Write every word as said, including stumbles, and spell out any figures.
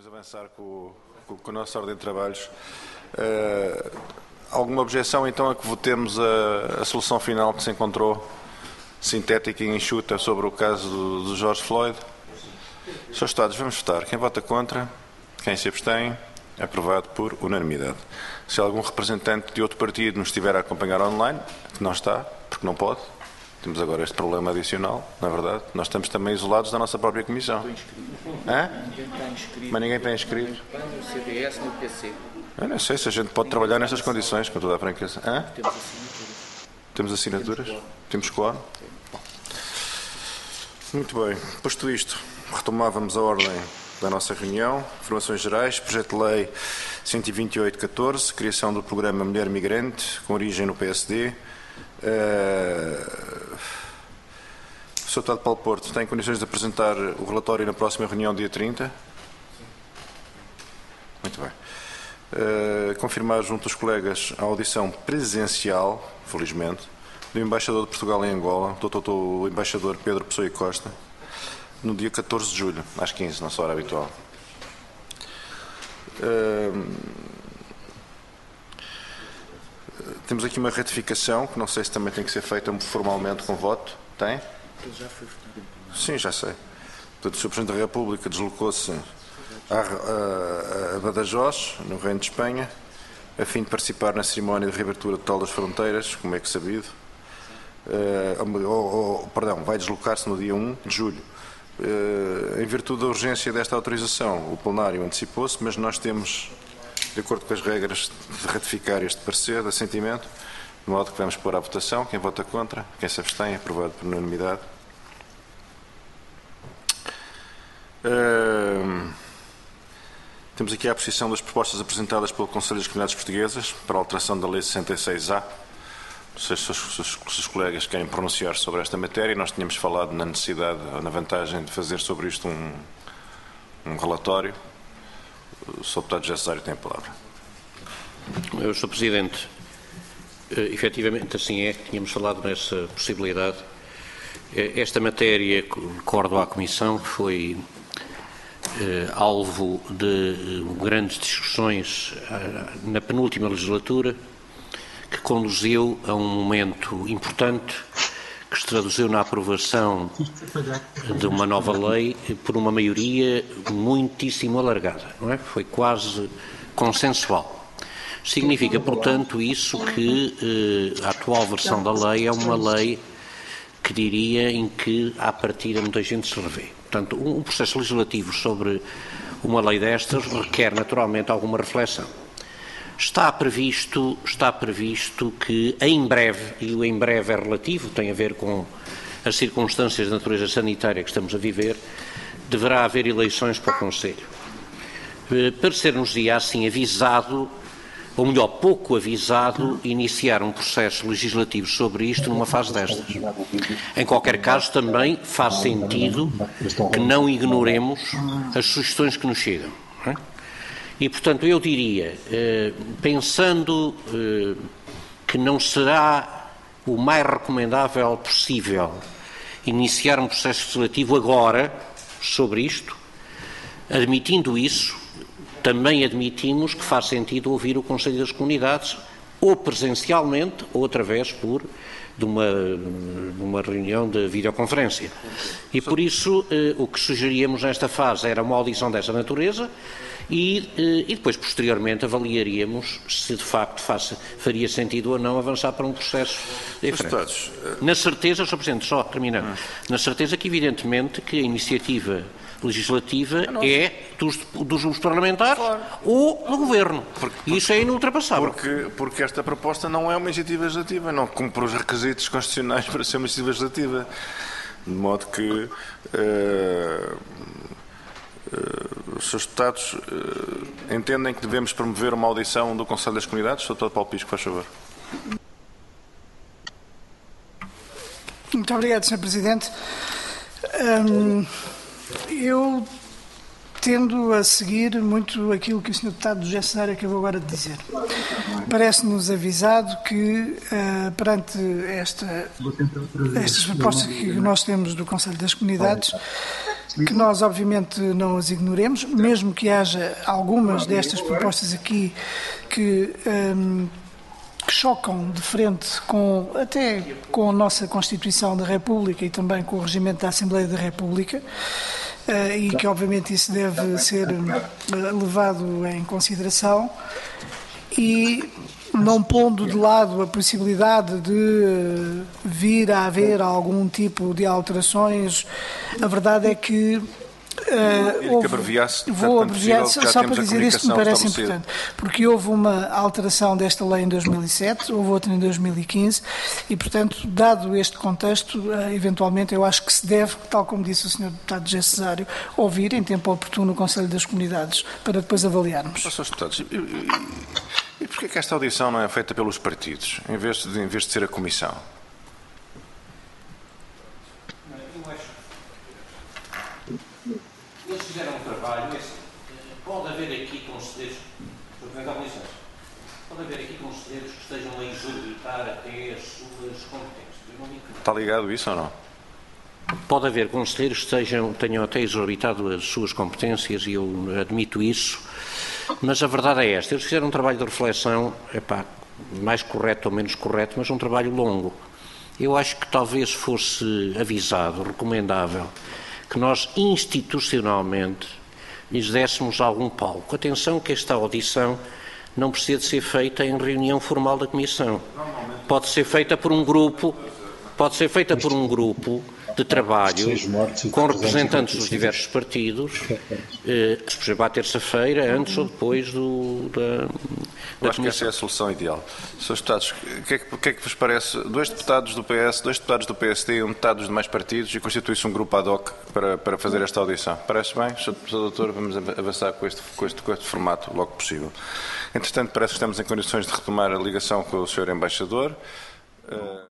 avançar com, com, com a nossa ordem de trabalhos. Uh, alguma objeção então a que votemos a, a solução final que se encontrou, sintética e enxuta, sobre o caso do, do George Floyd? Senhores Estados, vamos votar. Quem vota contra? Quem se abstém? Aprovado por unanimidade. Se algum representante de outro partido nos estiver a acompanhar online, que não está, porque não pode, temos agora este problema adicional, na verdade. Nós estamos também isolados da nossa própria comissão. Hã? Mas ninguém está inscrito. No C D S, no P C. Eu não sei se a gente pode trabalhar nestas condições, com toda a franqueza. Hã? Temos assinaturas. Temos assinaturas? Temos quórum? Muito bem. Posto isto, retomávamos a ordem da nossa reunião. Informações gerais. Projeto de Lei cento e vinte e oito barra catorze, criação do programa Mulher Migrante, com origem no P S D. Uh... O senhor Deputado Paulo Porto tem condições de apresentar o relatório na próxima reunião, dia trinta? Muito bem. Uh, confirmar junto aos colegas a audição presencial, felizmente, do embaixador de Portugal em Angola, do doutor o embaixador Pedro Pessoa e Costa, no dia catorze de julho, às quinze, nossa hora habitual. Uh, temos aqui uma ratificação, que não sei se também tem que ser feita formalmente com voto. Tem? Ele já foi votado. Sim, já sei. Portanto, o senhor Presidente da República deslocou-se a, a, a Badajoz, no Reino de Espanha, a fim de participar na cerimónia de reabertura total das fronteiras, como é que sabido. Uh, ou, ou, perdão, vai deslocar-se no dia um de julho. Uh, em virtude da urgência desta autorização, o plenário antecipou-se, mas nós temos, de acordo com as regras, de ratificar este parecer de assentimento, de modo que vamos pôr à votação. Quem vota contra? Quem se abstém? Aprovado por unanimidade. Uh, temos aqui a apreciação das propostas apresentadas pelo Conselho das Comunidades Portuguesas para a alteração da Lei sessenta e seis A. Não sei se os, se os colegas querem pronunciar sobre esta matéria. Nós tínhamos falado na necessidade, ou na vantagem de fazer sobre isto um, um relatório. O senhor Deputado José Cesário tem a palavra. Eu, senhor Presidente, efetivamente assim é, tínhamos falado nessa possibilidade. Esta matéria, recordo à Comissão, foi eh, alvo de eh, grandes discussões eh, na penúltima legislatura, que conduziu a um momento importante, que se traduziu na aprovação de uma nova lei por uma maioria muitíssimo alargada, não é? Foi quase consensual. Significa, portanto, isso que eh, a atual versão da lei é uma lei que diria em que, à partida, muita gente se revê. Portanto, um, um processo legislativo sobre uma lei destas requer, naturalmente, alguma reflexão. Está previsto, está previsto que, em breve, e o em breve é relativo, tem a ver com as circunstâncias de natureza sanitária que estamos a viver, deverá haver eleições para o Conselho. Eh, Parecer-nos-ia, assim, avisado, ou melhor, pouco avisado, iniciar um processo legislativo sobre isto numa fase destas. Em qualquer caso, também faz sentido que não ignoremos as sugestões que nos chegam. Não é? E, portanto, eu diria, eh, pensando eh, que não será o mais recomendável possível iniciar um processo legislativo agora sobre isto, admitindo isso, também admitimos que faz sentido ouvir o Conselho das Comunidades, ou presencialmente, ou através por, de, uma, de uma reunião de videoconferência. E por isso eh, o que sugeríamos nesta fase era uma audição dessa natureza e, eh, e depois, posteriormente, avaliaríamos se de facto faça, faria sentido ou não avançar para um processo diferente. Na certeza, senhor Presidente, só terminando, na certeza que, evidentemente, que a iniciativa legislativa é dos, dos grupos parlamentares, claro, ou do Governo. Porque, porque, Isso é inultrapassável. Porque, porque esta proposta não é uma iniciativa legislativa, não cumpre os requisitos constitucionais para ser uma iniciativa legislativa. De modo que uh, uh, os seus deputados uh, entendem que devemos promover uma audição do Conselho das Comunidades. Sr. Deputado Paulo Pisco, faz favor. Muito obrigado, senhor Presidente. Um, eu tendo a seguir muito aquilo que o senhor Deputado José Cesário acabou agora de dizer. Parece-nos avisado que, uh, perante esta, estas propostas que nós temos do Conselho das Comunidades, que nós obviamente não as ignoremos, mesmo que haja algumas destas propostas aqui que, um, que chocam de frente com, até com a nossa Constituição da República e também com o regimento da Assembleia da República, uh, e que obviamente isso deve ser uh, levado em consideração, e não pondo de lado a possibilidade de vir a haver algum tipo de alterações, a verdade é que Uh, houve, abreviasse, vou abreviar possível, só, só para dizer isto que me parece importante, porque houve uma alteração desta lei em dois mil e sete, houve outra em dois mil e quinze e, portanto, dado este contexto, uh, eventualmente eu acho que se deve, tal como disse o senhor Deputado José Cesário, ouvir em tempo oportuno o Conselho das Comunidades para depois avaliarmos. Oh, senhores Deputados, e, e, e porquê que esta audição não é feita pelos partidos, em vez de, em vez de ser a Comissão? Eles fizeram um trabalho, é assim, pode haver aqui conselheiros, pode haver aqui conselheiros que estejam a exorbitar até as suas competências. Eu não digo que não. Está ligado isso ou não? Pode haver conselheiros que estejam, tenham até exorbitado as suas competências e eu admito isso, mas a verdade é esta. Eles fizeram um trabalho de reflexão, epá, mais correto ou menos correto, mas um trabalho longo. Eu acho que talvez fosse avisado, recomendável, que nós institucionalmente lhes dessemos algum palco. Atenção que esta audição não precisa de ser feita em reunião formal da Comissão. Pode ser feita por um grupo, pode ser feita por um grupo de trabalho com representantes dos diversos partidos, eh, por exemplo, à terça-feira, antes ou depois do, da, da Eu acho Comissão. que essa é a solução ideal. senhores Deputados, o que, é que, o que é que vos parece? Dois deputados do P S, dois deputados do P S D e um deputado dos demais partidos e constitui-se um grupo ad hoc para, para fazer esta audição. Parece bem? senhor Doutor, vamos avançar com este, com, este, com este formato logo possível. Entretanto, parece que estamos em condições de retomar a ligação com o senhor Embaixador. Uh...